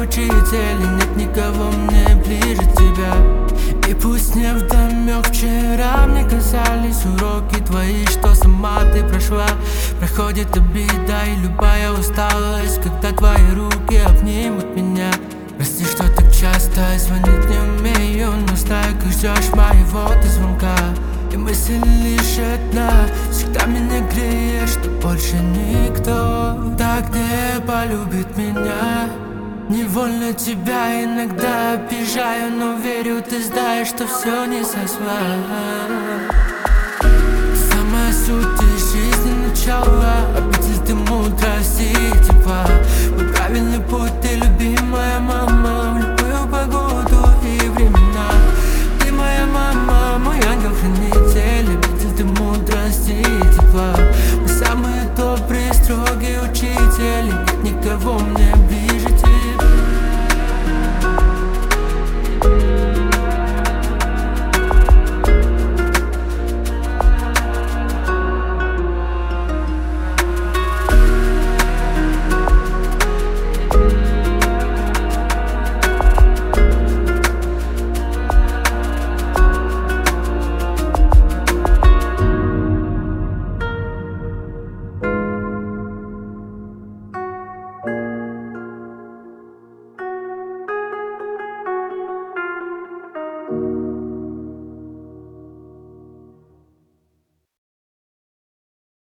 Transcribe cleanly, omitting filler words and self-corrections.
общие цели, нет никого мне ближе тебя. И пусть не вдомек, вчера мне казались уроки твои, что сама ты прошла. Проходит обида и любая усталость, когда твои руки обнимут меня. Прости, что так часто звонить не умею, но знаю, как ждешь моего ты звонка. И мысль лишь одна, всегда меня греет, что больше никто так не полюбит меня. Невольно тебя иногда обижаю, но верю, ты знаешь, что все не со зла. Самая суть жизни начала, обитель ты мудрости и тепла.